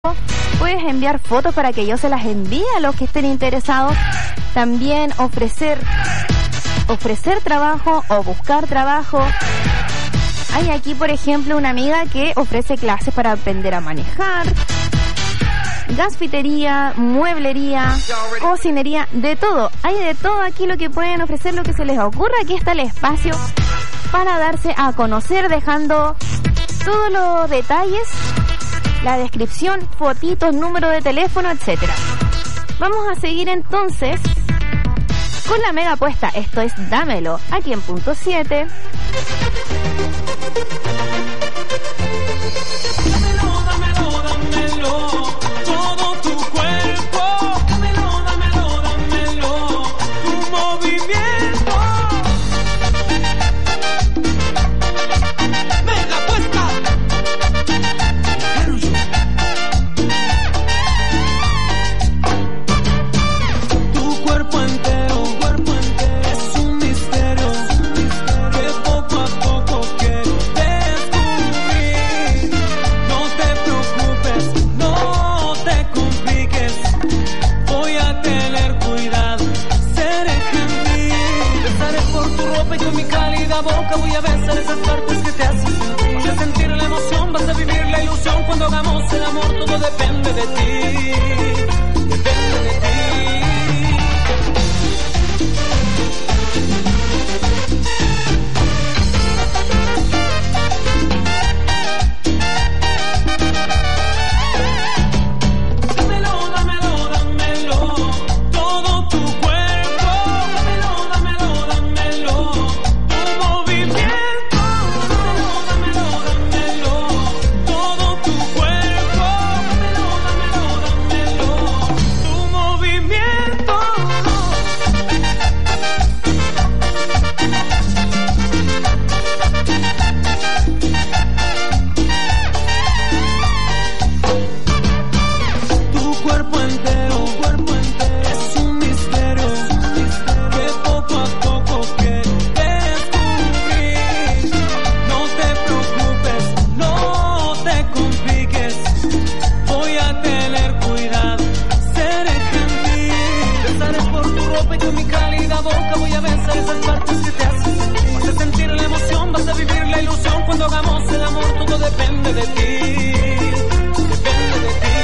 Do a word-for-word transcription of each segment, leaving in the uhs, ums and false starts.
Puedes enviar fotos para que yo se las envíe a los que estén interesados. También ofrecer ofrecer trabajo o buscar trabajo. Hay aquí, por ejemplo, una amiga que ofrece clases para aprender a manejar, gasfitería, mueblería, cocinería, de todo. Hay de todo aquí, lo que pueden ofrecer, lo que se les ocurra. Aquí está el espacio para darse a conocer, dejando todos los detalles, la descripción, fotitos, número de teléfono, etcétera. Vamos a seguir entonces con la mega apuesta. Esto es Dámelo, aquí en punto siete. Dámelo, dámelo, dámelo, todo tu cuerpo. Dámelo, dámelo, dámelo, tu movimiento. Mega apuesta. Tu cuerpo entero, cuerpo entero es un misterio que poco a poco quiero descubrir. No te preocupes, no te compliques, voy a tener cuidado, seré gentil. Besaré por tu ropa y con mi cálida boca voy a besar esas partes que te hacen sentir. Voy a sentir la emoción, vas a vivir la ilusión cuando hagamos el amor, todo depende de ti, depende de ti. Dámelo, dámelo, dámelo, todo tu cuerpo. Dámelo, dámelo, dámelo, tu movimiento. Dámelo, dámelo, dámelo, todo tu cuerpo. Dámelo, dámelo, dámelo, tu movimiento. Tu cuerpo entero, cuerpo entero es un misterio que poco a poco quiero descubrir. No te preocupes, no te compliques, voy a tener cuidado, seré gentil. Besaré por tu ropa y con mi cálida boca voy a besar esas partes que te hacen sentir. Vas a sentir la emoción, vas a vivir la ilusión cuando hagamos el amor, todo depende de ti, depende de ti.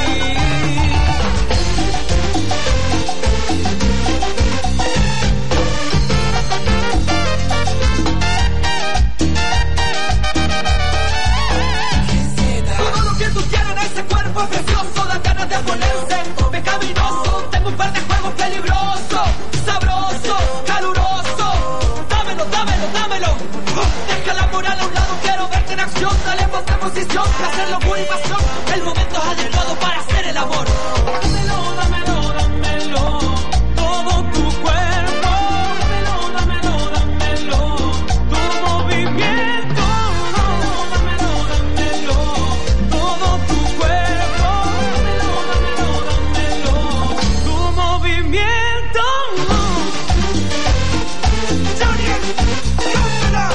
Todo lo que tú quieres en ese cuerpo precioso, da ganas de ponerse pecaminoso. Tengo un par de juegos peligrosos, sabroso, caluroso. Dámelo, dámelo, dámelo. Deja la moral a un lado, quiero verte en acción. Dale más de posición, placer, locura y pasión. El momento es adecuado para hacer el amor. Dámelo, dámelo, dámelo, todo tu cuerpo. Dámelo, dámelo, dámelo, tu movimiento. Dámelo, dámelo, todo tu cuerpo. Dámelo, dámelo, dámelo, tu movimiento. Johnny, cántala.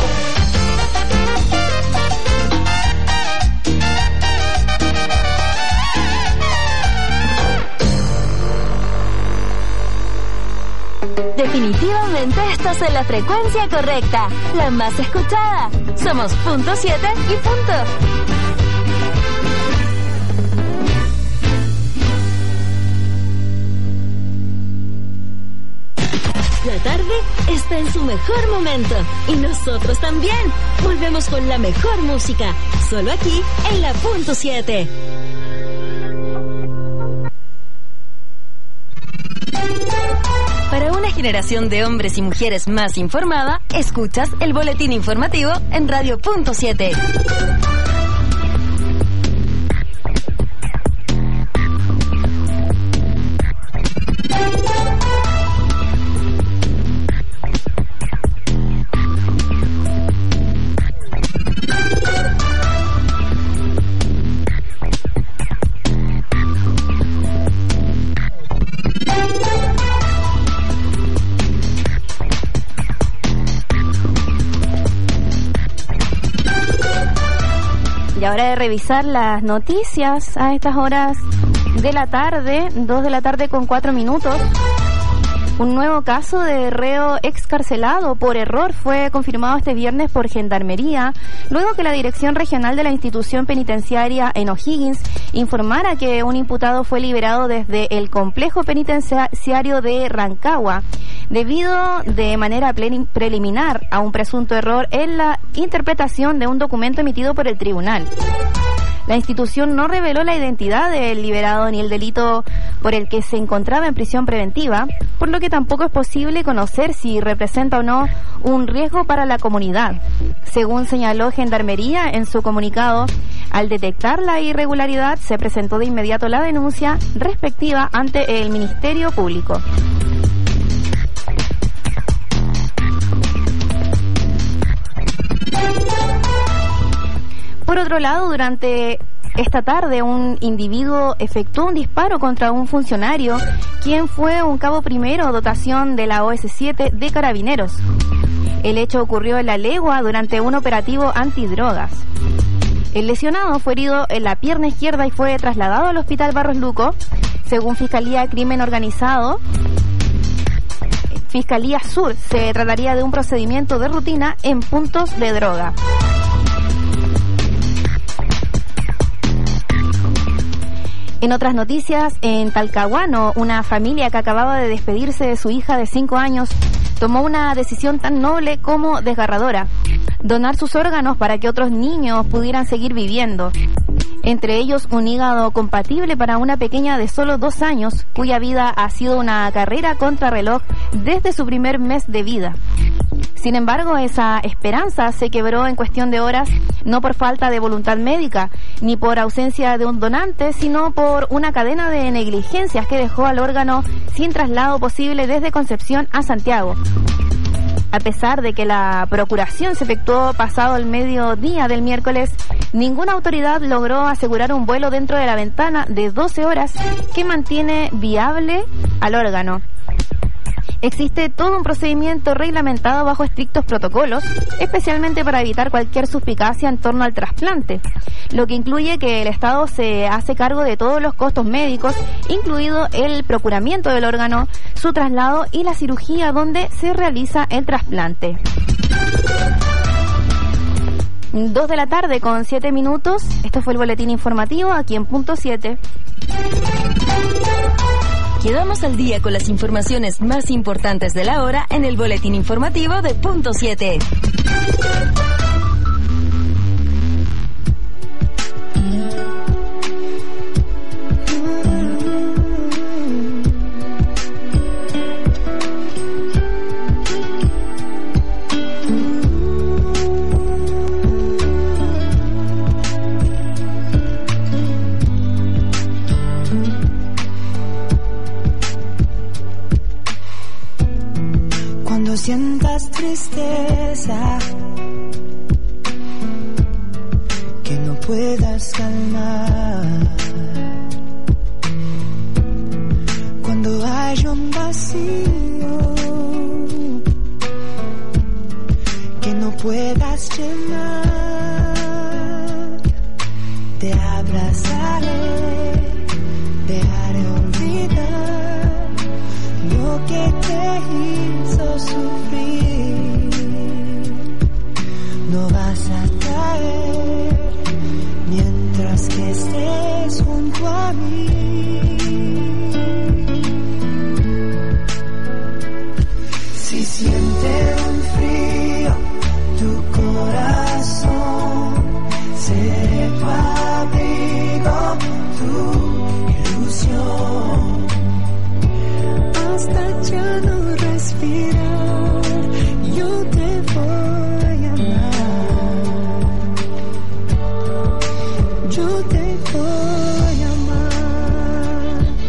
Definitivamente estás en la frecuencia correcta, la más escuchada. Somos punto siete y punto. La tarde está en su mejor momento y nosotros también. Volvemos con la mejor música, solo aquí en la punto siete. Para una generación de hombres y mujeres más informada, escuchas el boletín informativo en Radio punto siete. Y ahora de revisar las noticias a estas horas de la tarde, dos de la tarde con cuatro minutos. Un nuevo caso de reo excarcelado por error fue confirmado este viernes por Gendarmería, luego que la Dirección Regional de la Institución Penitenciaria en O'Higgins informara que un imputado fue liberado desde el complejo penitenciario de Rancagua, debido de manera preliminar a un presunto error en la interpretación de un documento emitido por el tribunal. La institución no reveló la identidad del liberado ni el delito por el que se encontraba en prisión preventiva, por lo que tampoco es posible conocer si representa o no un riesgo para la comunidad. Según señaló Gendarmería en su comunicado, al detectar la irregularidad se presentó de inmediato la denuncia respectiva ante el Ministerio Público. Por otro lado, durante esta tarde un individuo efectuó un disparo contra un funcionario, quien fue un cabo primero, dotación de la O S siete de Carabineros. El hecho ocurrió en La Legua durante un operativo antidrogas. El lesionado fue herido en la pierna izquierda y fue trasladado al Hospital Barros Luco. Según Fiscalía Crimen Organizado, Fiscalía Sur, se trataría de un procedimiento de rutina en puntos de droga. En otras noticias, en Talcahuano, una familia que acababa de despedirse de su hija de cinco años tomó una decisión tan noble como desgarradora: donar sus órganos para que otros niños pudieran seguir viviendo. Entre ellos, un hígado compatible para una pequeña de solo dos años, cuya vida ha sido una carrera contrarreloj desde su primer mes de vida. Sin embargo, esa esperanza se quebró en cuestión de horas, no por falta de voluntad médica, ni por ausencia de un donante, sino por una cadena de negligencias que dejó al órgano sin traslado posible desde Concepción a Santiago. A pesar de que la procuración se efectuó pasado el mediodía del miércoles, ninguna autoridad logró asegurar un vuelo dentro de la ventana de doce horas que mantiene viable al órgano. Existe todo un procedimiento reglamentado bajo estrictos protocolos, especialmente para evitar cualquier suspicacia en torno al trasplante, lo que incluye que el Estado se hace cargo de todos los costos médicos, incluido el procuramiento del órgano, su traslado y la cirugía donde se realiza el trasplante. Dos de la tarde con siete minutos, esto fue el boletín informativo aquí en Punto siete. Quedamos al día con las informaciones más importantes de la hora en el boletín informativo de Punto siete. Cuando sientas tristeza que no puedas calmar, cuando hay un vacío que no puedas llenar, te abrazaré, te haré olvidar lo que te hizo sufrir. No vas a caer mientras que estés junto a mí. Si siente un frío tu corazón, seré tu abrigo, tu ilusión. Hasta ya no respirar, yo te voy a amar. Yo te voy a amar.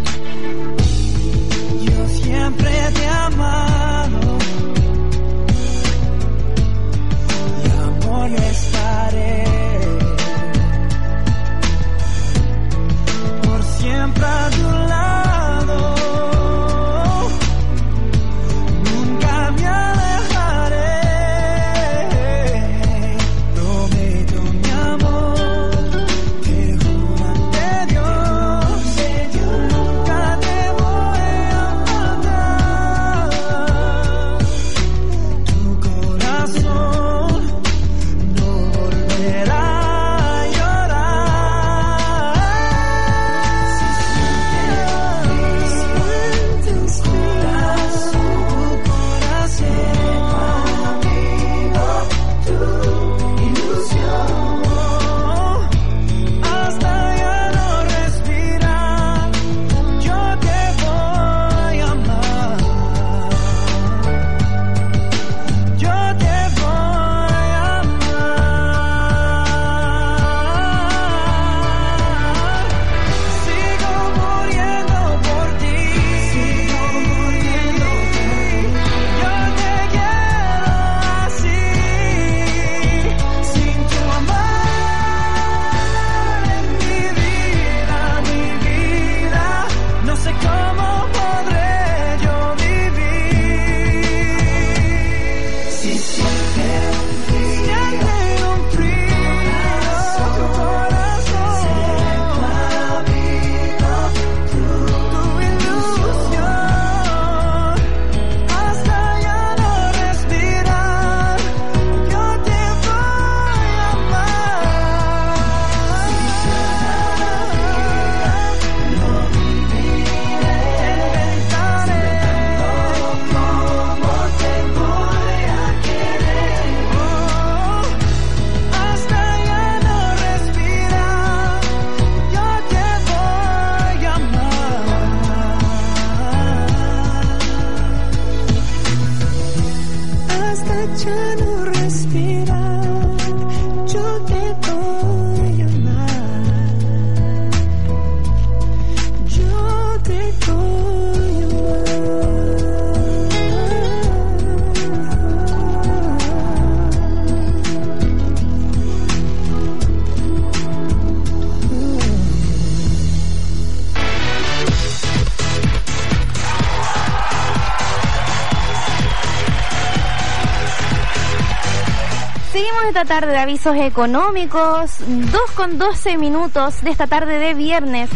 Seguimos esta tarde de avisos económicos, dos con doce minutos de esta tarde de viernes.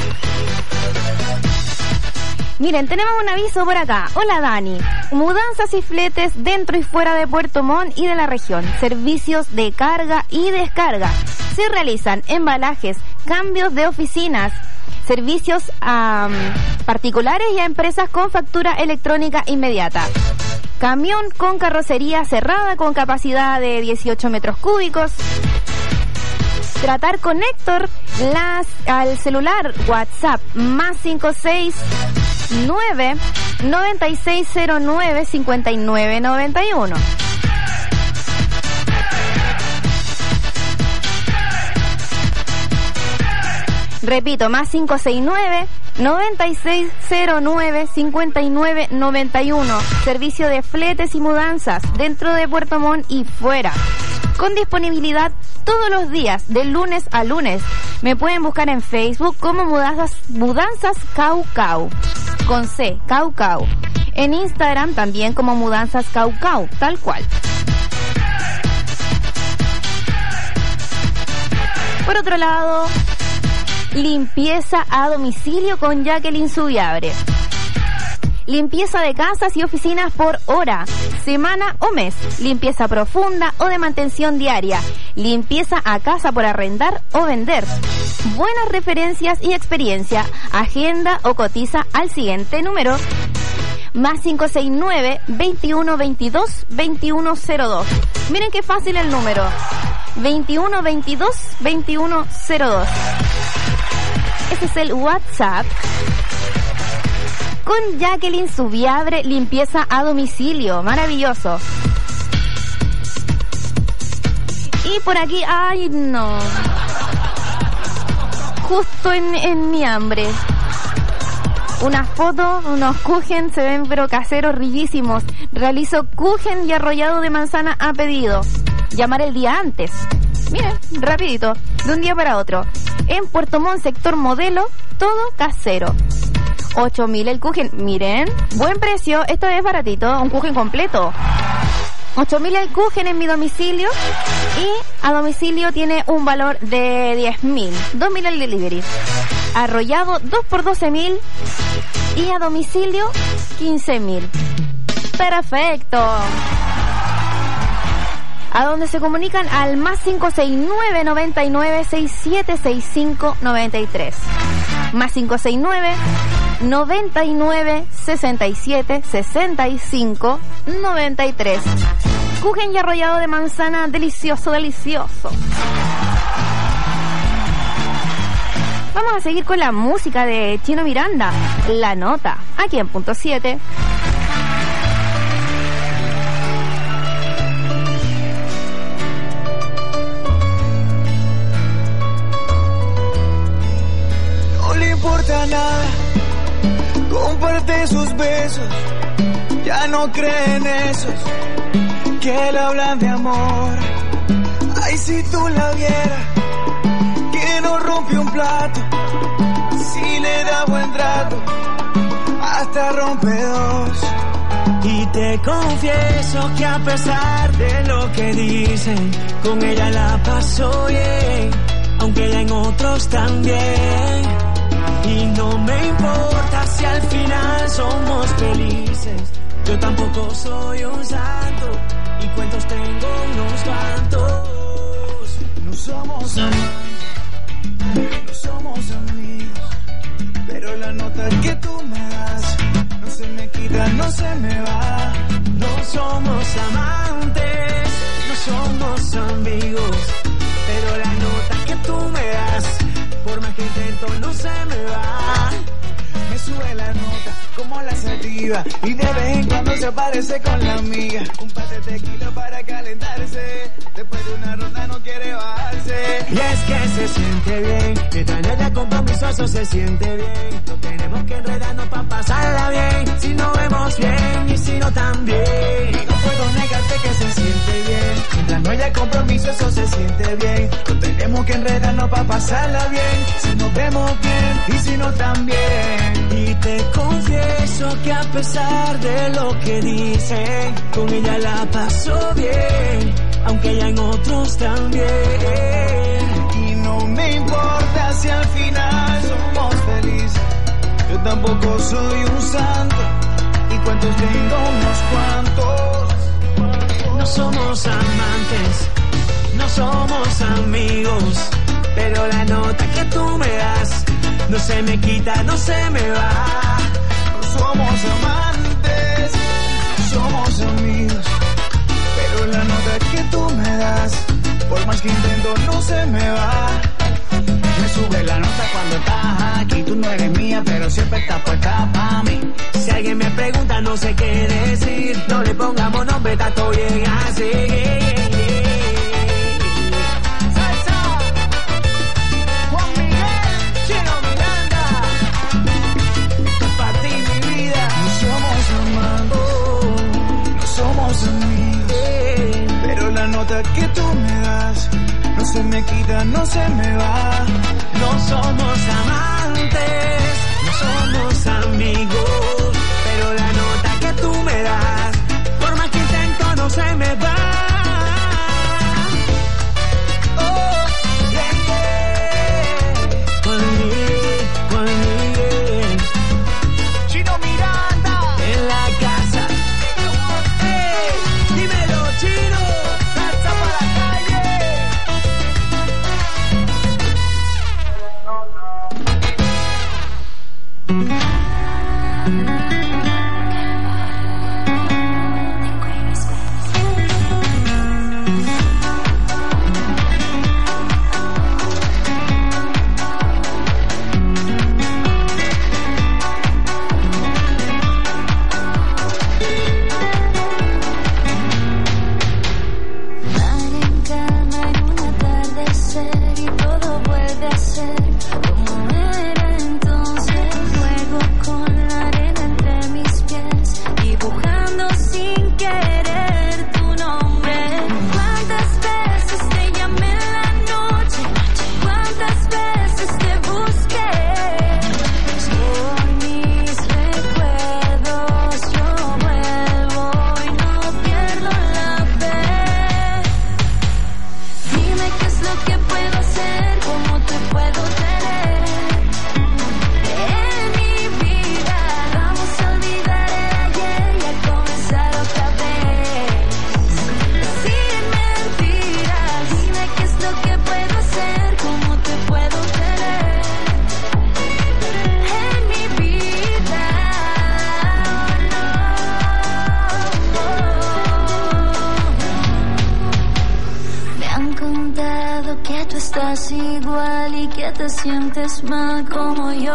Miren, tenemos un aviso por acá. Hola Dani, mudanzas y fletes dentro y fuera de Puerto Montt y de la región, servicios de carga y descarga. Se realizan embalajes, cambios de oficinas, servicios a um, particulares y a empresas con factura electrónica inmediata. Camión con carrocería cerrada con capacidad de dieciocho metros cúbicos. Tratar con Héctor las, al celular WhatsApp más cinco seis nueve, nueve seis cero nueve, cinco nueve nueve uno. Repito, más cinco seis nueve, nueve seis cero nueve, cinco nueve nueve uno. Servicio de fletes y mudanzas dentro de Puerto Montt y fuera. Con disponibilidad todos los días, de lunes a lunes. Me pueden buscar en Facebook como Mudanzas, Mudanzas Cau Cau, con C, Cau Cau. En Instagram también como Mudanzas Cau Cau, tal cual. Por otro lado, limpieza a domicilio con Jacqueline Subiabre. Limpieza de casas y oficinas por hora, semana o mes. Limpieza profunda o de mantención diaria. Limpieza a casa por arrendar o vender. Buenas referencias y experiencia. Agenda o cotiza al siguiente número. Más cinco seis nueve, veintiuno veintidós, veintiuno cero dos. Miren qué fácil el número. veintiuno veintidós, veintiuno cero dos. Ese es el WhatsApp con Jacqueline Subiabre, limpieza a domicilio. Maravilloso. Y por aquí, ay no, justo en, en mi hambre, unas fotos, unos kuchen, se ven pero caseros, riquísimos. Realizo kuchen y arrollado de manzana a pedido. Llamar el día antes. Miren, rapidito, de un día para otro. En Puerto Montt, sector modelo, todo casero. ocho mil el kuchen. Miren, buen precio, esta vez baratito, un kuchen completo. ocho mil el kuchen en mi domicilio y a domicilio tiene un valor de diez mil. dos mil el delivery. Arrollado dos por doce mil y a domicilio quince mil. Perfecto. A donde se comunican al más cinco seis nueve, nueve nueve, seis siete seis cinco, nueve tres. Más cinco seis nueve, nueve nueve, seis siete seis cinco, nueve tres. Kuchen y arrollado de manzana, delicioso, delicioso. Vamos a seguir con la música de Chino Miranda, La Nota, aquí en Punto siete. No importa nada, comparte sus besos, ya no cree en esos que le hablan de amor. Ay, si tú la vieras, que no rompe un plato, si le da buen trato, hasta rompe dos. Y te confieso que a pesar de lo que dicen, con ella la paso bien, aunque ella en otros también. Y no me importa si al final somos felices, yo tampoco soy un santo, y cuentos tengo unos cuantos. No somos amantes, no somos amigos, pero la nota que tú me das no se me quita, no se me va. No somos amantes, no somos amigos, pero la nota que tú me das, por más que intento no se me va. Me sube la nota como la sativa y de vez en cuando se aparece con la amiga. Un par de tequila para calentarse, después de una ronda no quiere bajarse. Y es que se siente bien, mientras no haya compromiso eso se siente bien. No tenemos que enredarnos pa' pasarla bien, si no vemos bien y si no también. Y no puedo negarte que se siente bien, mientras no haya compromiso eso se siente bien. No tenemos que enredarnos pa' pasarla bien, si nos vemos bien y si no también. Y te confieso que a pesar de lo que dicen, con ella la paso bien, aunque hayan otros también. Y no me importa si al final somos felices, yo tampoco soy un santo, y cuentos tengo unos cuantos. No somos amantes, no somos amigos, pero la nota que tú me das no se me quita, no se me va. No somos amantes, somos amigos, pero la nota que tú me das, por más que intento, no se me va. Me sube la nota cuando estás aquí, tú no eres mía, pero siempre estás puesta pa' mí. Si alguien me pregunta, no sé qué decir, no le pongamos nombre, está todo bien así. Que tú me das, no se me quita, no se me va. No somos amantes, no somos amigos, pero la nota que tú me das, por más que intento, no se me va. Oh, yeah, yeah. Juan Miguel, Juan Miguel, Chino Miranda, en la casa. Hey, dímelo, Chino. Sientes mal como yo.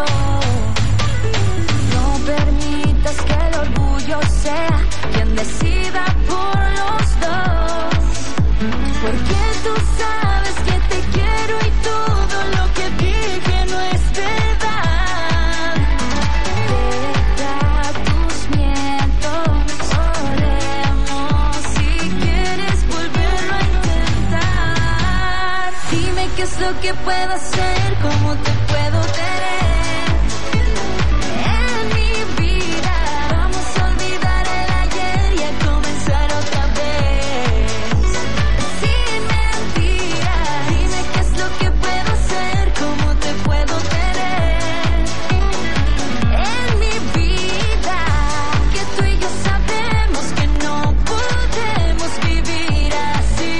No permitas que el orgullo sea quien decida por los dos, porque tú sabes que te quiero y todo lo que dije no es verdad. Deja tus miedos, oremos si quieres volverlo a intentar. Dime qué es lo que puedo hacer, cómo te puedo tener en mi vida. Vamos a olvidar el ayer y a comenzar otra vez. Sin mentiras, dime qué es lo que puedo hacer, cómo te puedo tener en mi vida. Que tú y yo sabemos que no podemos vivir así.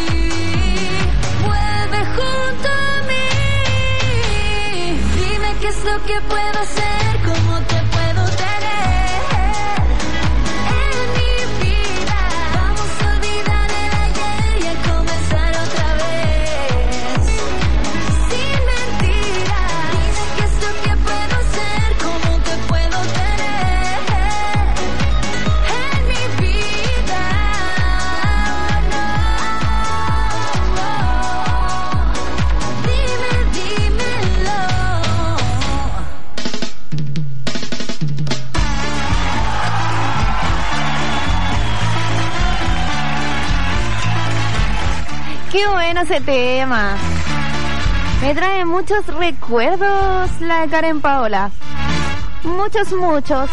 Vuelve junto a mí. ¿Qué es lo que puedo hacer? ¿Cómo te puedo tener en mi vida? Vamos a olvidar el ayer y a comenzar otra vez. Sin mentiras, dime qué es lo que puedo hacer, cómo te puedo tener en mi vida. No, dime, dímelo. Qué bueno ese tema. Me trae muchos recuerdos la de Karen Paola. Muchos, muchos.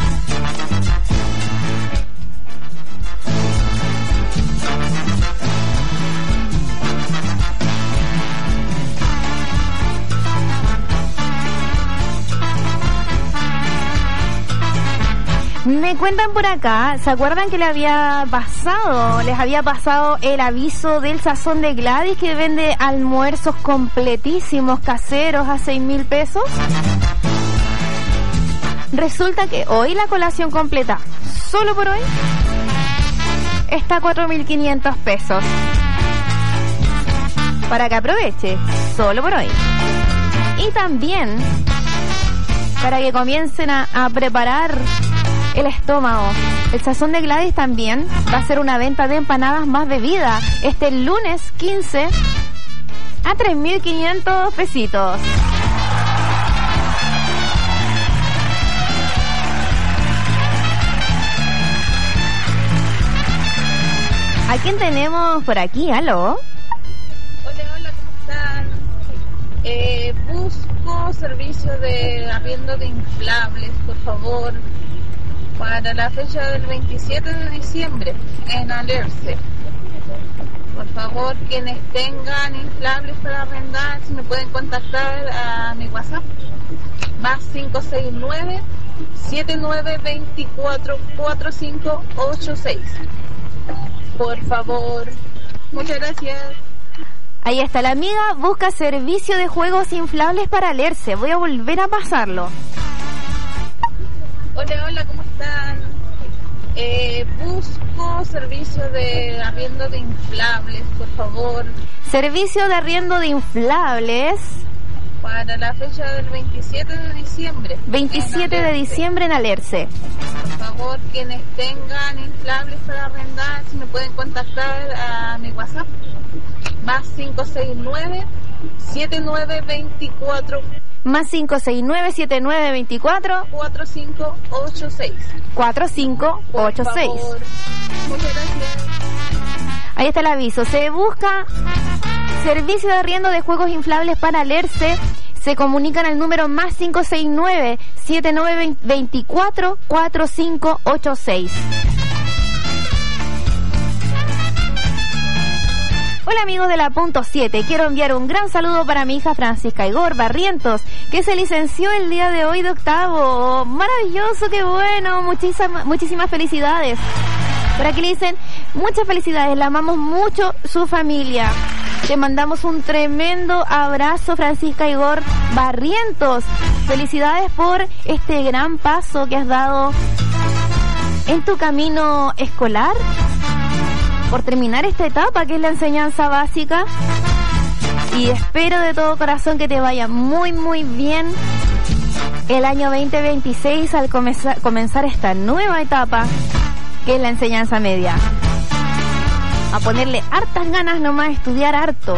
Me cuentan por acá, ¿se acuerdan que le había pasado? Les había pasado el aviso del Sazón de Gladys, que vende almuerzos completísimos caseros a seis mil pesos. Resulta que hoy la colación completa, solo por hoy, está a cuatro mil quinientos pesos. Para que aproveche, solo por hoy. Y también para que comiencen a, a preparar el estómago. El Sazón de Gladys también va a hacer una venta de empanadas más bebida este lunes quince a tres mil quinientos pesitos. ¿A quién tenemos por aquí? ¿Aló? Hola, hola, ¿cómo están? Eh, busco servicio de arriendo de inflables, por favor, para la fecha del veintisiete de diciembre en Alerce. Por favor, quienes tengan inflables para arrendar, si me pueden contactar a mi WhatsApp, más cinco seis nueve, siete nueve dos cuatro, cuatro cinco ocho seis. Por favor, muchas gracias. Ahí está, la amiga busca servicio de juegos inflables para Alerce. Voy a volver a pasarlo. Hola, hola, ¿cómo están? Eh, busco servicio de arriendo de inflables, por favor. Servicio de arriendo de inflables. Para la fecha del veintisiete de diciembre. veintisiete de diciembre en Alerce. Por favor, quienes tengan inflables para arrendar, si me pueden contactar a mi WhatsApp, más cinco seis nueve, siete nueve dos cuatro, más cinco seis nueve, siete nueve dos cuatro, cuatro cinco ocho seis. cuatro cinco ocho seis. Muchas gracias. Ahí está el aviso. Se busca servicio de arriendo de juegos inflables para Alerce. Se comunican al número más cinco seis nueve, siete nueve dos cuatro, cuatro cinco ocho seis. Hola amigos de la punto siete, quiero enviar un gran saludo para mi hija Francisca Igor Barrientos, que se licenció el día de hoy de octavo. Maravilloso, qué bueno, muchísimas, muchísimas felicidades. Por aquí le dicen, muchas felicidades, la amamos mucho su familia. Te mandamos un tremendo abrazo, Francisca Igor Barrientos. Felicidades por este gran paso que has dado en tu camino escolar, por terminar esta etapa que es la enseñanza básica, y espero de todo corazón que te vaya muy muy bien el año veinte veintiséis al comenzar, comenzar esta nueva etapa que es la enseñanza media. A ponerle hartas ganas nomás, estudiar harto.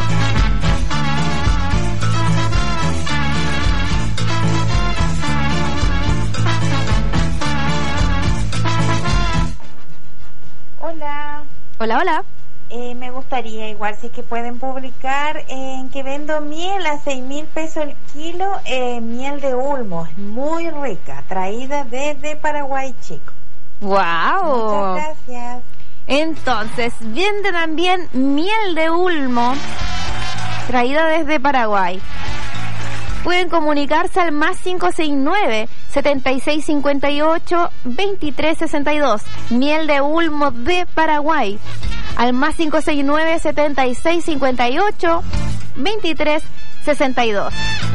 Hola. Hola, hola. Eh, me gustaría, igual, si es que pueden publicar en que vendo miel a seis mil pesos el kilo, eh, miel de Ulmo, muy rica, traída desde Paraguay, chico. ¡Wow! Muchas gracias. Entonces, vende también miel de Ulmo, traída desde Paraguay. Pueden comunicarse al más cinco seis nueve, setenta y seis cincuenta y ocho, veintitrés sesenta y dos. Miel de Ulmo de Paraguay. Al más cinco seis nueve, setenta y seis cincuenta y ocho, veintitrés sesenta y dos.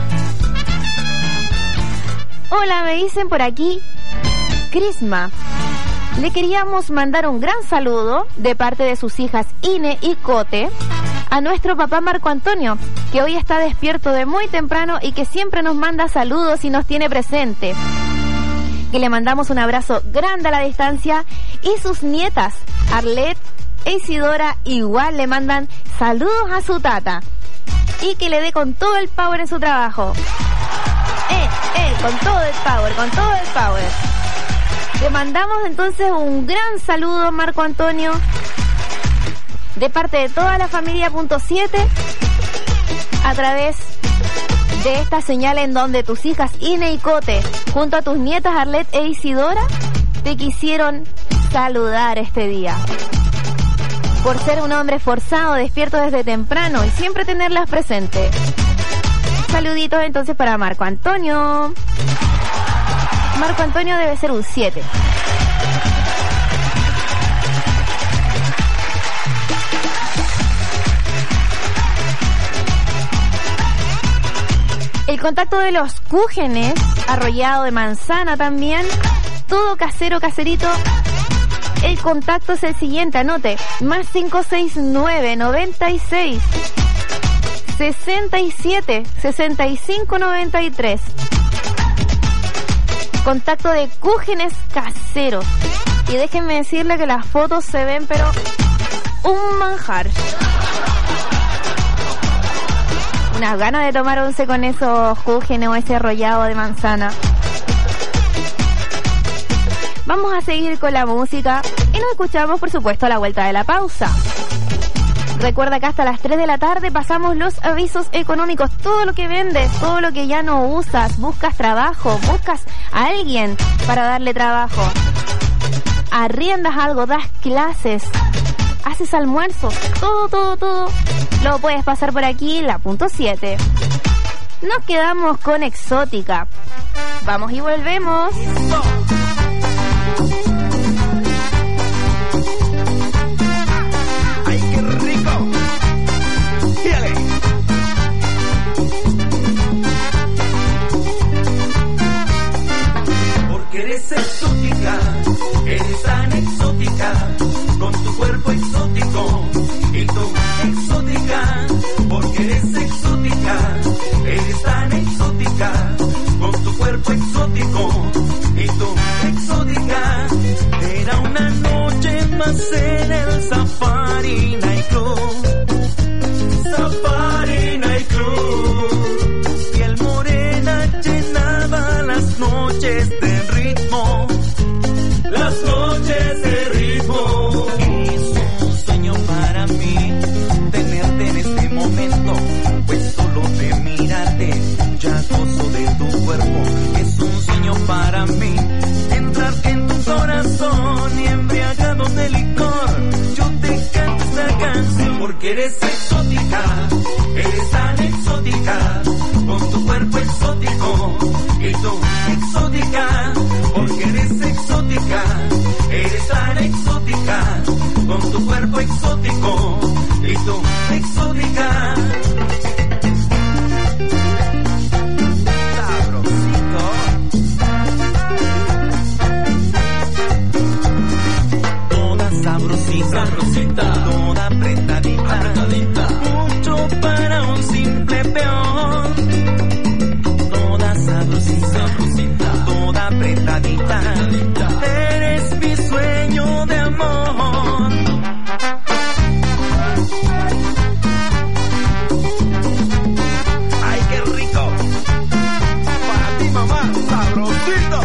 Hola, me dicen por aquí, Crisma. Le queríamos mandar un gran saludo de parte de sus hijas Ine y Cote a nuestro papá Marco Antonio, que hoy está despierto de muy temprano y que siempre nos manda saludos y nos tiene presente. Que le mandamos un abrazo grande a la distancia, y sus nietas Arlet e Isidora igual le mandan saludos a su tata, y que le dé con todo el power en su trabajo. Eh, eh, con todo el power, con todo el power. Le mandamos entonces un gran saludo, Marco Antonio, de parte de toda la familia punto siete, a través de esta señal en donde tus hijas Ine y Cote, junto a tus nietas Arlet e Isidora, te quisieron saludar este día. Por ser un hombre esforzado, despierto desde temprano y siempre tenerlas presentes. Saluditos entonces para Marco Antonio. Marco Antonio debe ser un siete. El contacto de los cúgenes, arrollado de manzana también, todo casero, caserito. El contacto es el siguiente, anote, más cinco seis nueve, noventa y seis, sesenta y siete, sesenta y cinco, noventa y tres. Contacto de cúgenes caseros. Y déjenme decirle que las fotos se ven, pero un manjar. Unas ganas de tomar once con esos cúgenes o ese arrollado de manzana. Vamos a seguir con la música y nos escuchamos, por supuesto, a la vuelta de la pausa. Recuerda que hasta las tres de la tarde pasamos los avisos económicos. Todo lo que vendes, todo lo que ya no usas, buscas trabajo, buscas a alguien para darle trabajo. Arriendas algo, das clases, haces almuerzos, todo, todo, todo. Lo puedes pasar por aquí, la punto siete. Nos quedamos con Exótica. Vamos y volvemos. ¡Ay, qué rico! ¡Fíjale! Porque eres exótica, eres tan exótica, con tu cuerpo exótico y tu exótica. Porque eres exótica, eres tan exótica, con tu cuerpo exótico y tu exótica. Era una noche más en el Safari Night Club, Safari Night Club. Piel morena llenaba las noches de ritmo, las noches de ritmo. Es un sueño para mí tenerte en este momento, pues solo de mirarte ya gozo de tu cuerpo. Es un sueño para mí entrar en tu corazón y embriagado de licor yo te canto esta canción. Porque eres exótica, eres tan exótica, con tu cuerpo exótico y tu exótica. Porque eres exótica, eres tan exótica, con tu cuerpo exótico y tu exótica. Sabrosita, toda apretadita, apretadita, mucho para un simple peón. Toda sabrosita, sabrosita, toda apretadita, apretadita, eres mi sueño de amor. Ay, qué rico, para ti mamá, sabrosito.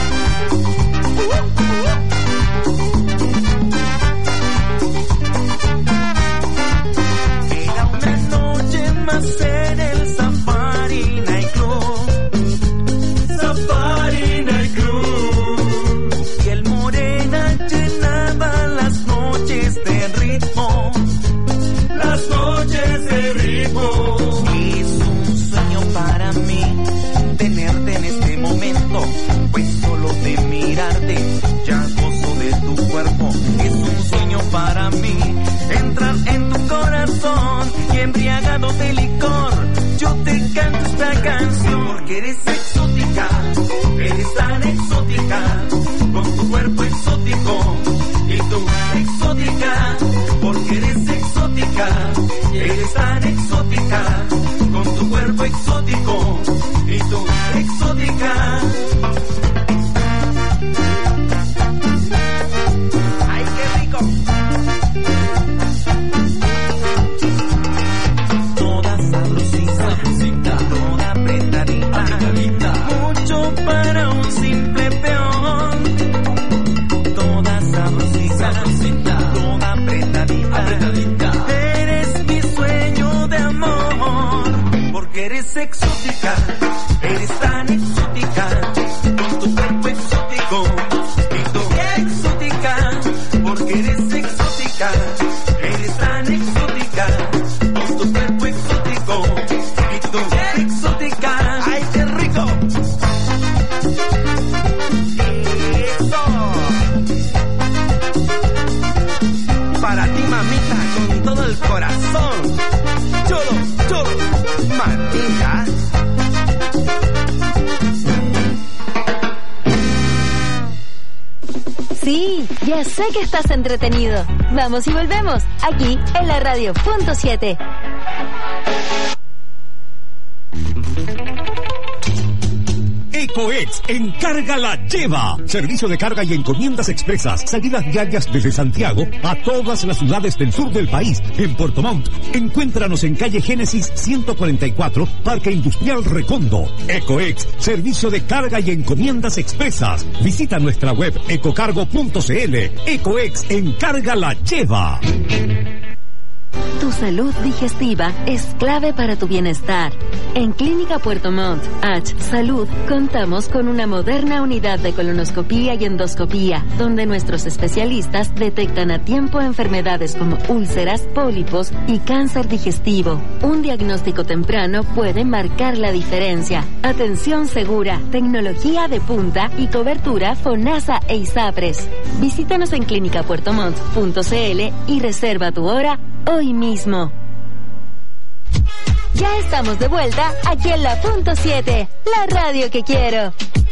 En el Safari Night Club, Safari Night Club. Piel morena llenaba las noches de ritmo, las noches de ritmo. Es un sueño para mí tenerte en este momento, pues solo de mirarte ya gozo de tu cuerpo. Es un sueño para mí entrar en tu corazón y embriagado de licor yo te canto esta canción. Porque eres exótica, eres tan exótica, con tu cuerpo exótico y tu exótica. Porque eres exótica, eres tan exótica, con tu cuerpo exótico y tu exótica. Ay, qué rico. Toda sabrosita, toda apretadita, apretadita. Sí, ya sé que estás entretenido. Vamos y volvemos, aquí en la radio punto siete. EcoEx, encarga la lleva. Servicio de carga y encomiendas expresas. Salidas diarias desde Santiago a todas las ciudades del sur del país. En Puerto Montt, encuéntranos en calle Génesis ciento cuarenta y cuatro, Parque Industrial Recondo. EcoEx, servicio de carga y encomiendas expresas. Visita nuestra web ecocargo punto cl. EcoEx, encarga la lleva. Tu salud digestiva es clave para tu bienestar. En Clínica Puerto Montt, H Salud, contamos con una moderna unidad de colonoscopía y endoscopía, donde nuestros especialistas detectan a tiempo enfermedades como úlceras, pólipos y cáncer digestivo. Un diagnóstico temprano puede marcar la diferencia. Atención segura, tecnología de punta y cobertura FONASA e ISAPRES. Visítanos en clínica puerto montt punto cl y reserva tu hora hoy mismo. Ya estamos de vuelta aquí en la punto siete, la radio que quiero.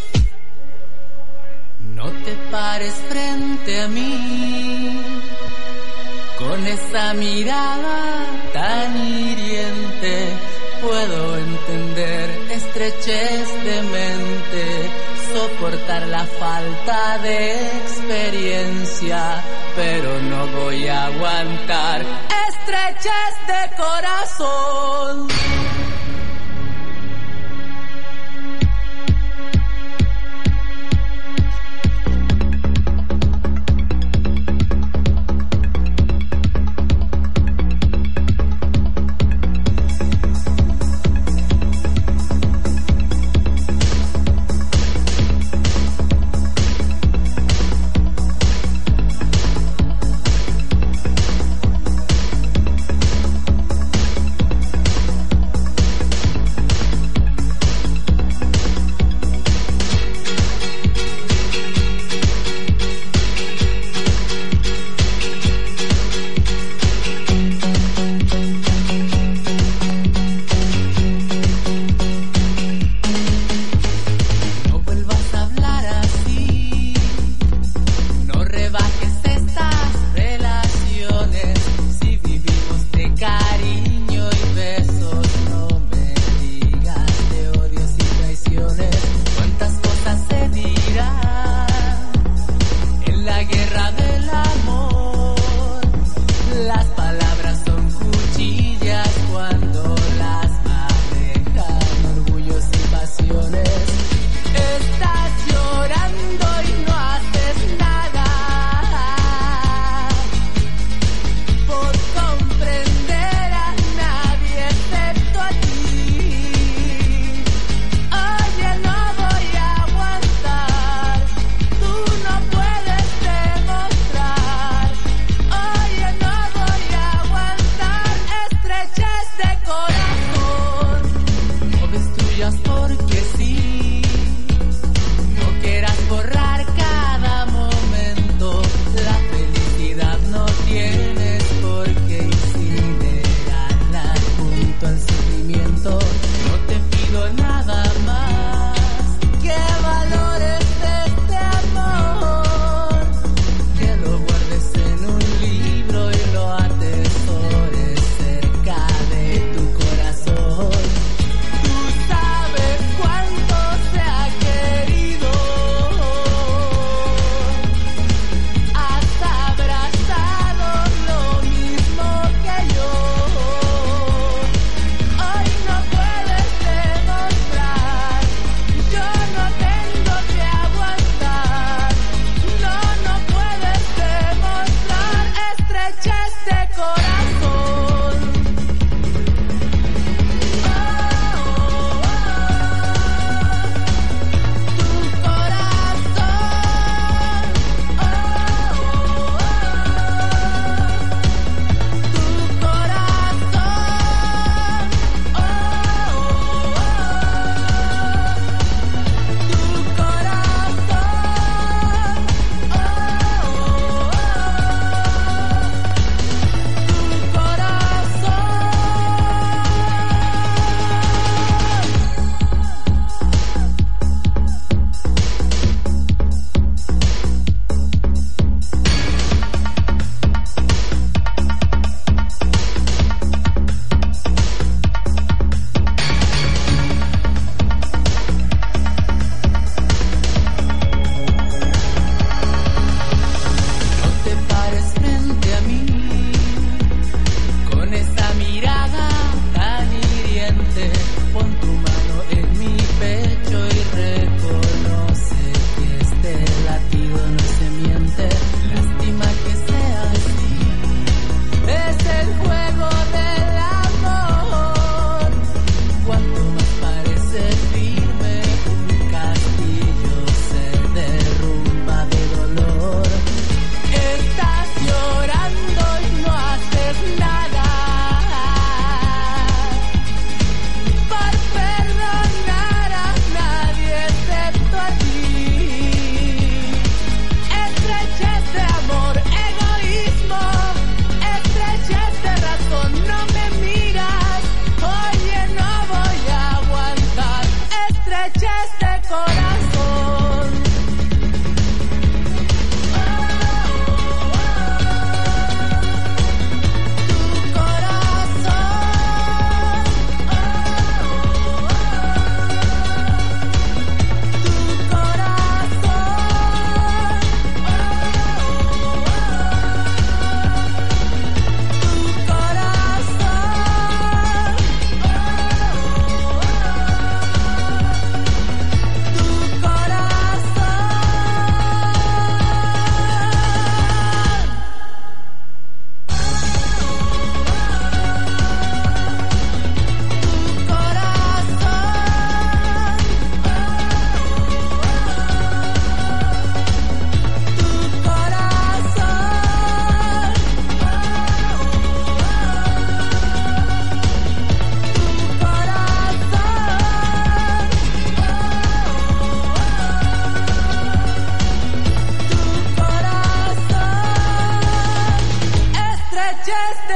No te pares frente a mí con esa mirada tan hiriente. Puedo entender estrechez de mente, soportar la falta de experiencia, pero no voy a aguantar estrechez de corazón.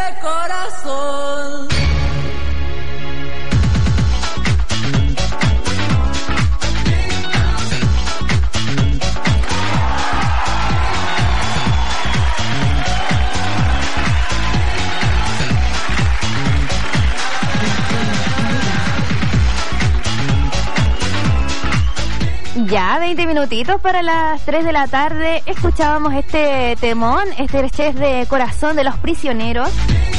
corazón. Ya, veinte minutitos para las tres de la tarde. Escuchábamos este temón, este chef de Corazón de los Prisioneros.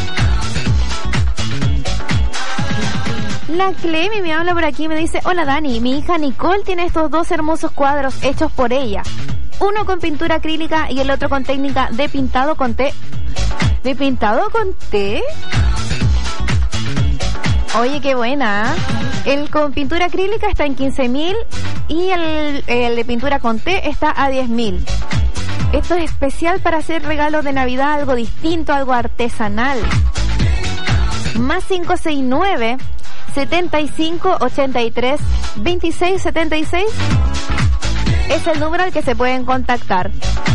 La Clemi me habla por aquí, me dice: hola Dani, mi hija Nicole tiene estos dos hermosos cuadros hechos por ella. Uno con pintura acrílica y el otro con técnica de pintado con té. ¿De pintado con té? Oye, qué buena. El con pintura acrílica está en quince mil y el, el de pintura con té está a diez mil. Esto es especial para hacer regalos de Navidad, algo distinto, algo artesanal. Más cinco seis nueve, setenta y cinco, ochenta y tres, veintiséis, setenta y seis es el número al que se pueden contactar.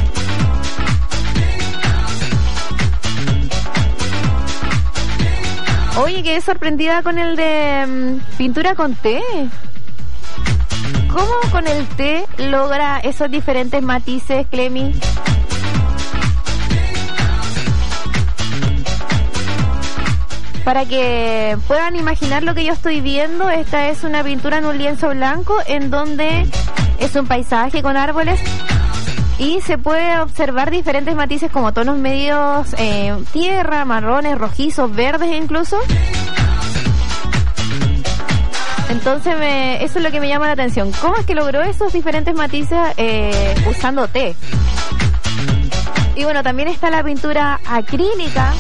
Oye, quedé sorprendida con el de um, pintura con té. ¿Cómo con el té logra esos diferentes matices, Clemi? Para que puedan imaginar lo que yo estoy viendo, esta es una pintura en un lienzo blanco en donde es un paisaje con árboles y se puede observar diferentes matices como tonos medios, eh, tierra, marrones, rojizos, verdes incluso. Entonces me, eso es lo que me llama la atención. ¿Cómo es que logró esos diferentes matices eh, usando té? Y bueno, también está la pintura acrílica.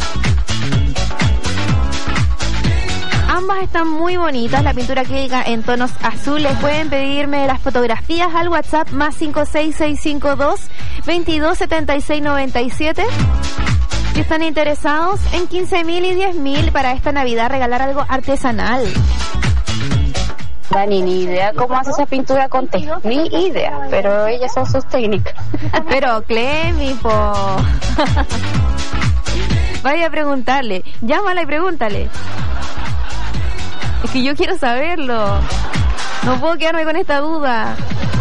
Ambas están muy bonitas, la pintura acrílica en tonos azules. Pueden pedirme las fotografías al WhatsApp más cinco seis seis cinco dos, veintidós, setenta y seis, noventa y siete. Si están interesados en quince mil y diez mil para esta Navidad regalar algo artesanal. Dani, ni idea cómo hace esa pintura con té, ni idea, pero ellas son sus técnicas. Pero Clemi, po. Vaya a preguntarle, llámala y pregúntale. Es que yo quiero saberlo. No puedo quedarme con esta duda.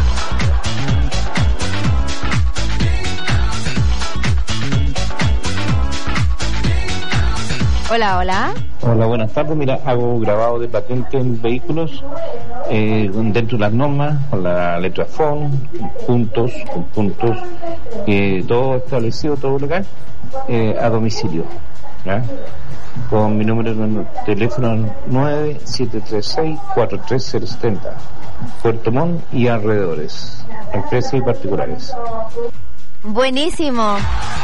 Hola, hola. Hola, buenas tardes. Mira, hago grabado de patente en vehículos eh, dentro de las normas, con la letra F O N, con puntos, con puntos, eh, todo establecido, todo legal, eh, a domicilio, ¿ya? Con mi número de teléfono nueve siete tres seis, cuatro tres cero siete cero, Puerto Montt y alrededores, empresas y particulares. Buenísimo.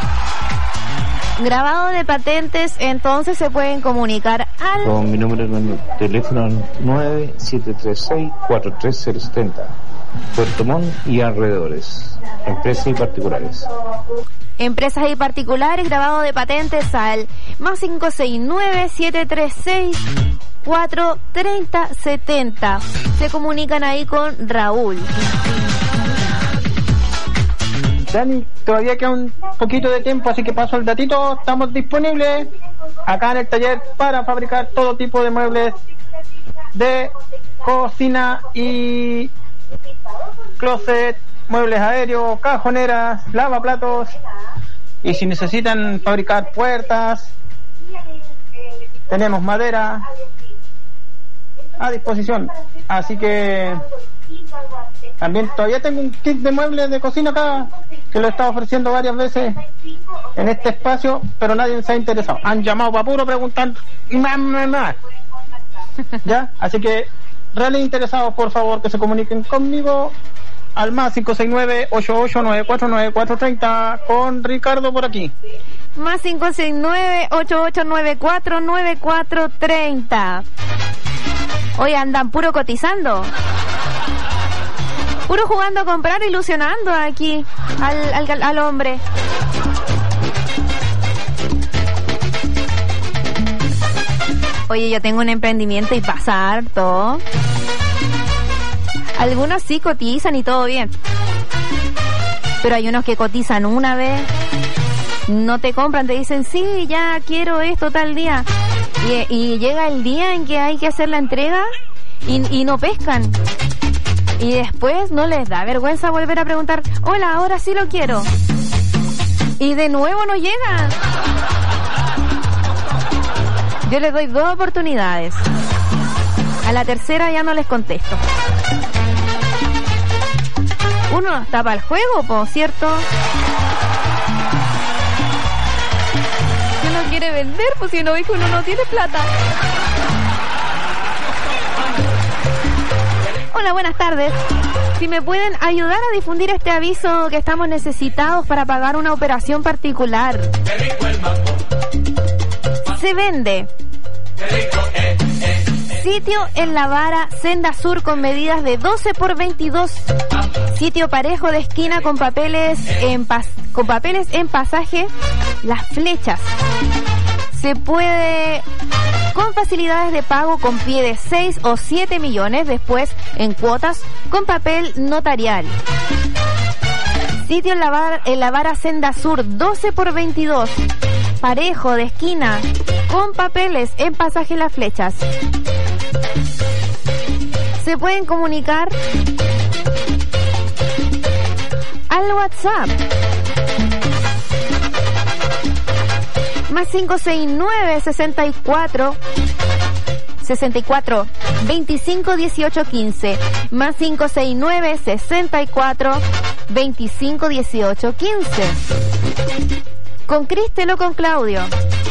Grabado de patentes, entonces se pueden comunicar al... Con mi número de teléfono nueve siete tres seis, cuatro tres cero siete cero, Puerto Montt y alrededores, empresas y particulares. Empresas y particulares, grabado de patentes al más cinco seis nueve, siete tres seis, cuatro tres cero siete cero. Se comunican ahí con Raúl. Dani, todavía queda un poquito de tiempo, así que paso el datito. Estamos disponibles acá en el taller para fabricar todo tipo de muebles de cocina y closet, muebles aéreos, cajoneras, lavaplatos, y si necesitan fabricar puertas, tenemos madera a disposición. Así que también todavía tengo un kit de muebles de cocina acá que lo he estado ofreciendo varias veces en este espacio, pero nadie se ha interesado. Han llamado para puro preguntando ya, así que reales interesados, por favor, que se comuniquen conmigo al más cinco seis nueve, ocho ocho nueve cuatro nueve cuatro tres cero, con Ricardo por aquí. Más cinco seis nueve, ocho ocho nueve cuatro nueve cuatro tres cero. Hoy andan puro cotizando, puro jugando a comprar, ilusionando aquí al, al, al hombre. Oye, yo tengo un emprendimiento y pasa harto. Algunos sí cotizan y todo bien, pero hay unos que cotizan una vez no te compran, te dicen, sí, ya quiero esto tal día. Y, y llega el día en que hay que hacer la entrega y, y no pescan. Y después no les da vergüenza volver a preguntar, hola, ahora sí lo quiero. Y de nuevo no llega. Yo les doy dos oportunidades. A la tercera ya no les contesto. Uno no está para el juego, por cierto. Si uno quiere vender, pues si no ve que uno no tiene plata. Hola, buenas tardes. Si me pueden ayudar a difundir este aviso que estamos necesitados para pagar una operación particular. Se vende sitio en La Vara, Senda Sur, con medidas de doce por veintidós. Sitio parejo de esquina con papeles en pas con papeles en pasaje Las Flechas. Se puede con facilidades de pago con pie de seis o siete millones, después en cuotas con papel notarial. Sitio en La Vara, en La Vara, Senda Sur, doce por veintidós. Parejo de esquina con papeles en pasaje Las Flechas. Se pueden comunicar al WhatsApp más cinco seis nueve, sesenta y cuatro sesenta y cuatro, veinticinco, dieciocho, quince, más cinco seis nueve, sesenta y cuatro, veinticinco, dieciocho, quince. Con Cristel o con Claudio.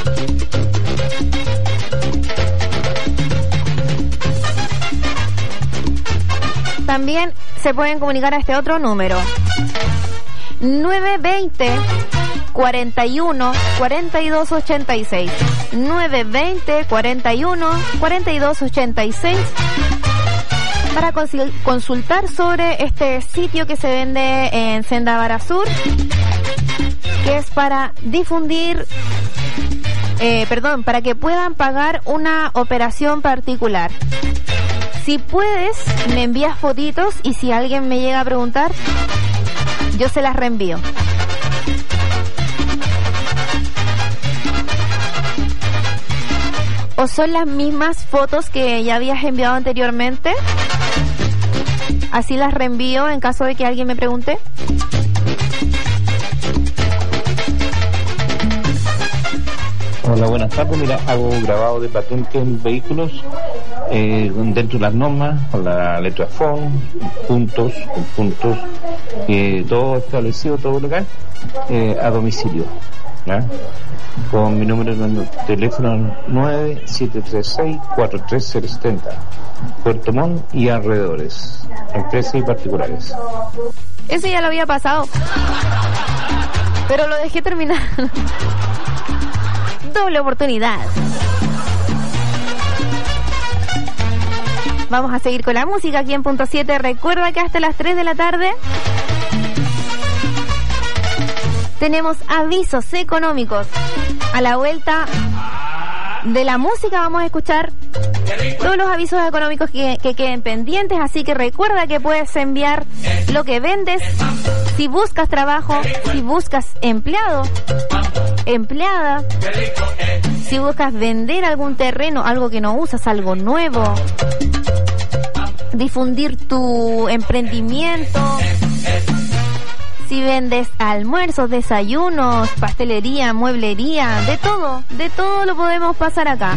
También se pueden comunicar a este otro número. nueve veinte, cuarenta y uno, cuarenta y dos, ochenta y seis. nueve veinte, cuarenta y uno, cuarenta y dos, ochenta y seis. Para consultar sobre este sitio que se vende en Senda Vara Sur, que es para difundir, eh, perdón, para que puedan pagar una operación particular. Si puedes, me envías fotitos y si alguien me llega a preguntar, yo se las reenvío. ¿O son las mismas fotos que ya habías enviado anteriormente? Así las reenvío en caso de que alguien me pregunte. Hola, buenas tardes. Mira, hago grabado de patente en vehículos eh, dentro de las normas, con la letra F O N, puntos, con puntos, eh, todo establecido, todo legal, eh, a domicilio, ¿ya? Con mi número de teléfono nueve siete tres seis, cuatro tres cero siete cero, Puerto Montt y alrededores, empresas y particulares. Eso ya lo había pasado, pero lo dejé terminar. Doble oportunidad. Vamos a seguir con la música aquí en Punto siete. Recuerda que hasta las tres de la tarde tenemos avisos económicos. A la vuelta de la música vamos a escuchar todos los avisos económicos que, que queden pendientes, así que recuerda que puedes enviar lo que vendes, si buscas trabajo, si buscas empleado, empleada, si buscas vender algún terreno, algo que no usas, algo nuevo, difundir tu emprendimiento, si vendes almuerzos, desayunos, pastelería, mueblería, de todo, de todo lo podemos pasar acá.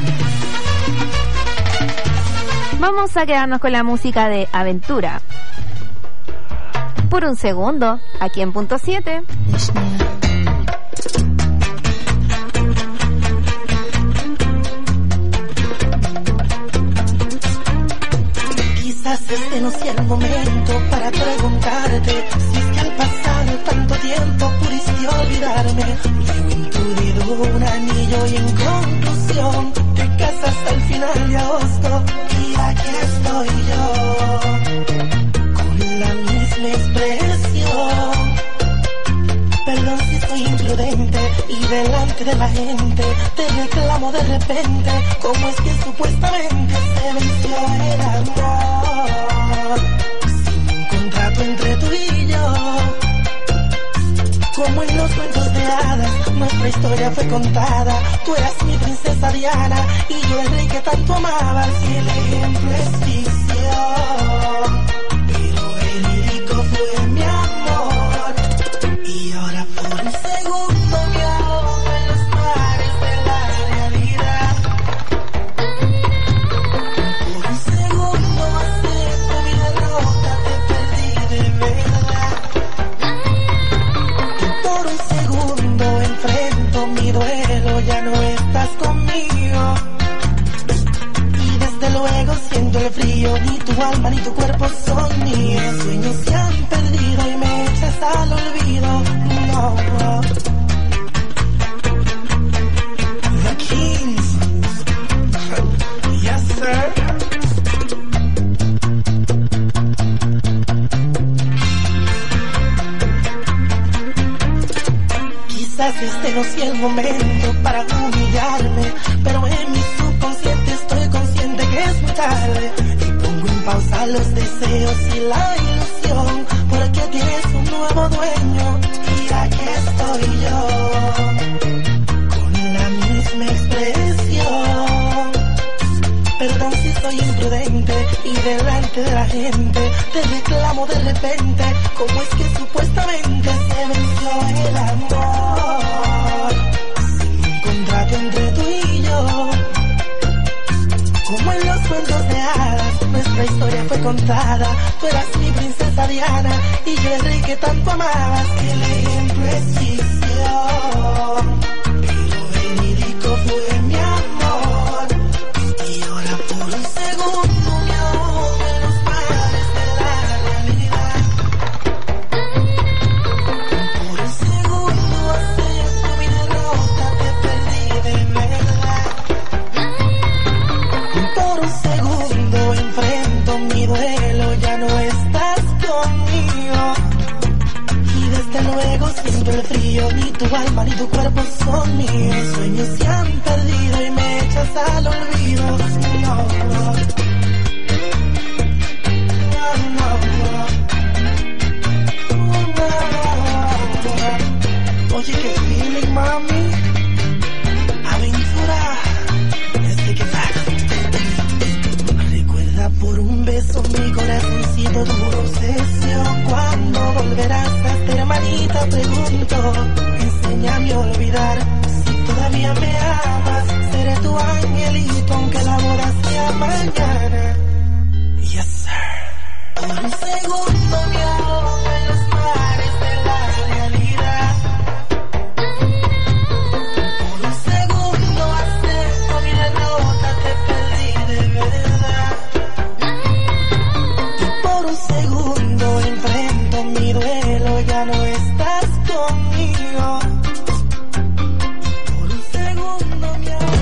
Vamos a quedarnos con la música de Aventura. Por un segundo, aquí en Punto siete. Quizás este no sea el momento para preguntarte si es que al pasar tanto tiempo pudiste olvidarme. Llevo en tu dedo un anillo y en conclusión te casas al final de agosto y aquí estoy yo con la misma expresión. Perdón si soy imprudente y delante de la gente te reclamo de repente cómo es que supuestamente se venció el amor. Sin un contrato entre tú y yo, Como en los cuentos de hadas, nuestra historia fue contada. Tú eras mi princesa Diana y yo el rey que tanto amabas. Y el ejemplo es ficción, pero el lírico fue mi amor. Y ahora por un segundo me ahogo en los mares de la realidad. Por un segundo acepto mi derrota, te perdí de verdad. Y por un segundo enfrento mi duelo, ya no estás conmigo. Y desde luego siento el frío, ni tu alma ni tu cuerpo son míos. Mis sueños se han perdido y me echas al olvido. No, no. The Kings. Yes, sir. Quizás este no sea el momento para humillarme, pero en mi subconsciente estoy consciente que es muy tarde. Y pongo en pausa los deseos y la ilusión, porque tienes un nuevo dueño. Y aquí estoy yo, con la misma expresión. Perdón si soy imprudente y delante de la gente te reclamo de repente. ¿Cómo es que supuestamente se venció el amor? Sin un contrato entre tú y yo. Como en los cuentos de hadas, nuestra historia fue contada. Tú eras mi princesa Diana y yo el rey que tanto amabas. El ejemplo es ficción, pero el lírico fue mi amor. Y ahora por un segundo me ahogo en los mares de la realidad. Por un segundo acepto mi derrota, te perdí de verdad. Y por un segundo enfrento mi duelo, ya no estás conmigo. Y desde luego siento el frío, ni tu alma ni tu cuerpo son míos. Mis sueños se han perdido y me echas al olvido. No, no. No, no, no. Oye, qué feeling, mami. Aventura. Desde que recuerda por un beso mi corazoncito duro. Obsesión, ¿cuándo volverás a ser hermanita? Pregunto, enséñame a olvidar. Si todavía me amas, seré tu angelito aunque la boda sea mañana. Yes, sir. Por un segundo me ahogo en los mares de la realidad. Por un segundo acepto mi derrota, te perdí de verdad. Y por un segundo enfrento mi duelo, ya no estás conmigo. Por un segundo me ahogo.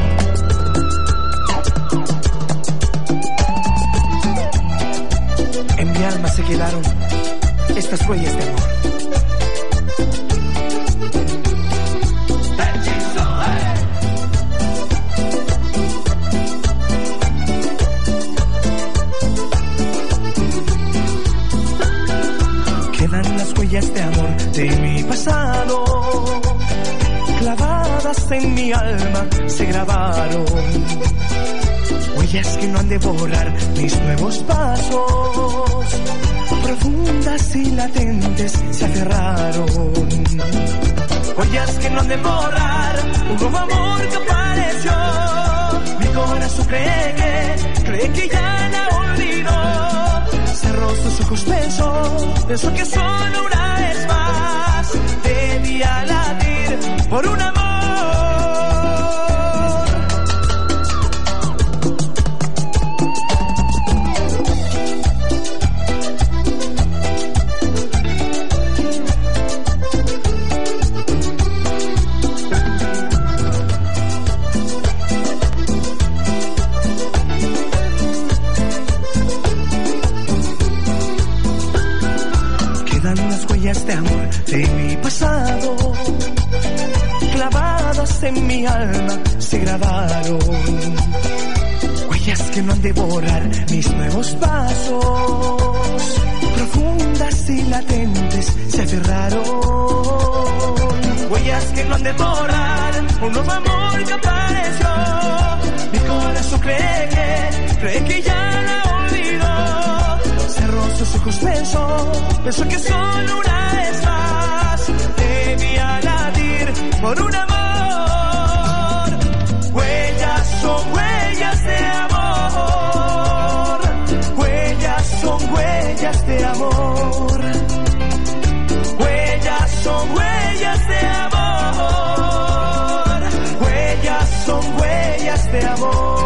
En mi alma se quedaron estas huellas de amor. Quedan las huellas de amor de mi pasado, clavadas en mi alma se grabaron. Huellas que no han de borrar mis nuevos pasos, profundas y latentes se aferraron. Huellas que no han de borrar un nuevo amor que apareció. Mi corazón cree que, cree que ya la olvidó. Cerró sus ojos, pensó, pensó que solo una vez más debía latir por un amor. De amor de mi pasado, clavadas en mi alma se grabaron. Huellas que no han de borrar mis nuevos pasos, profundas y latentes se aferraron. afán de borrar un nuevo amor que apareció. Mi corazón cree que, cree que ya la olvidó. Cerró sus ojos, pensó, pensó que solo una vez más debía latir por un amor. Huellas son huellas de amor. Huellas son huellas de amor. Huellas son huellas de amor. Huellas son huellas de amor.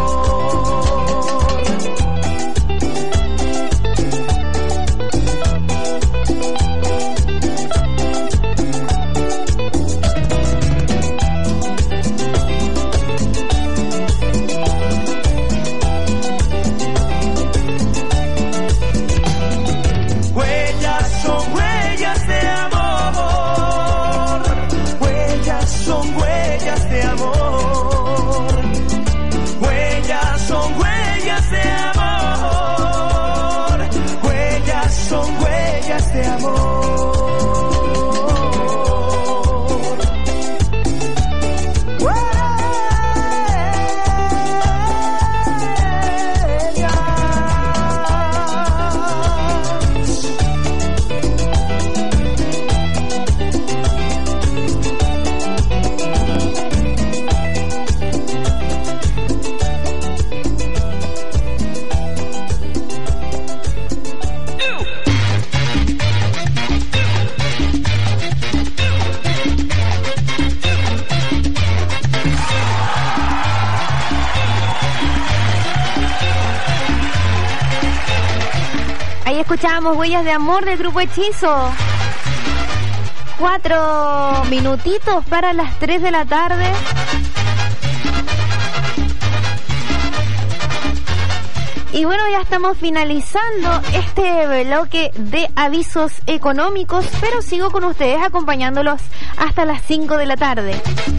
Escuchábamos Huellas de Amor del Grupo Hechizo. Cuatro minutitos para las tres de la tarde. Y bueno, ya estamos finalizando este bloque de avisos económicos, pero sigo con ustedes acompañándolos hasta las cinco de la tarde.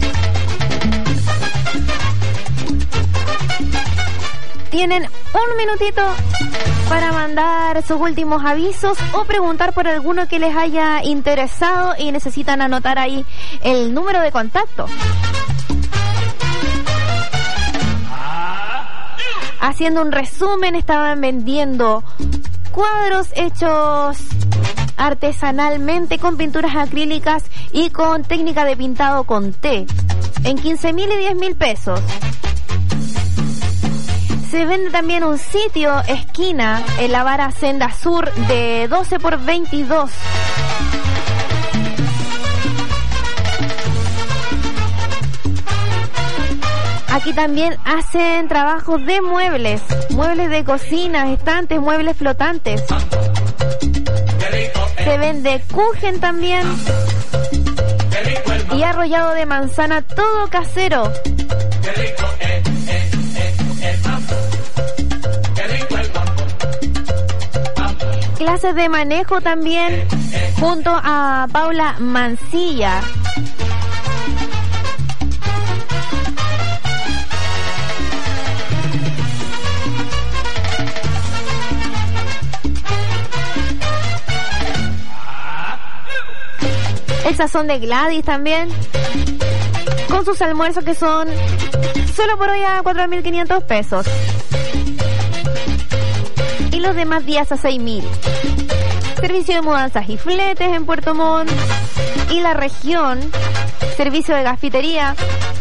Tienen un minutito para mandar sus últimos avisos o preguntar por alguno que les haya interesado y necesitan anotar ahí el número de contacto. Haciendo un resumen, estaban vendiendo cuadros hechos artesanalmente con pinturas acrílicas y con técnica de pintado con té en quince mil y diez mil pesos. Se vende también un sitio esquina en la Vara Senda Sur de doce por veintidós. Aquí también hacen trabajos de muebles, muebles de cocina, estantes, muebles flotantes. Se vende kuchen también y arrollado de manzana, todo casero. Clases de manejo también junto a Paula Mancilla. El sazón de Gladys también, con sus almuerzos que son solo por hoy a cuatro mil quinientos pesos. Y los demás días a seis mil. Servicio de mudanzas y fletes en Puerto Montt y la región. Servicio de gafitería.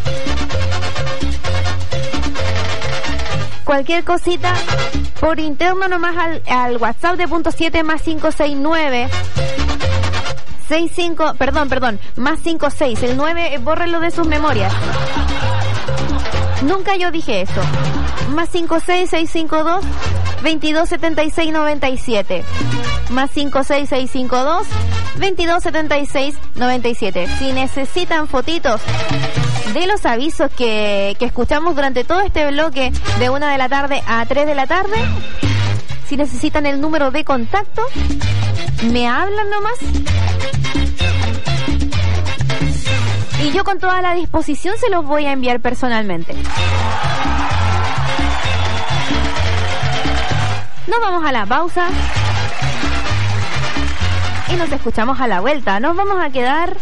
Cualquier cosita por interno nomás al, al WhatsApp de punto siete más cinco seis nueve seis cinco, perdón, perdón, más cinco seis, el nueve, bórrenlo de sus memorias. Nunca yo dije eso. Más cinco seis seis cinco dos veintidós setenta y seis noventa y siete. Más cinco seis seis cinco dos veintidós setenta y seis noventa y siete. Si necesitan fotitos de los avisos que, que escuchamos durante todo este bloque de una de la tarde a tres de la tarde, si necesitan el número de contacto, me hablan nomás. Y yo con toda la disposición se los voy a enviar personalmente. Nos vamos a la pausa y nos escuchamos a la vuelta. Nos vamos a quedar